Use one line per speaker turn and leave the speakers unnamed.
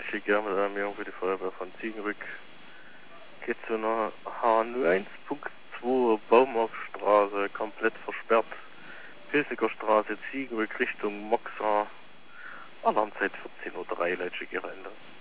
Leute gerne mit einer Meldung für die Feuerwehr von Ziegenrück. Geht zu einer H01.2 Baumaufstraße, komplett versperrt. Pilsiger Straße, Ziegenrück Richtung Moxa. Alarmzeit 14:03 Uhr, Leute, Ende.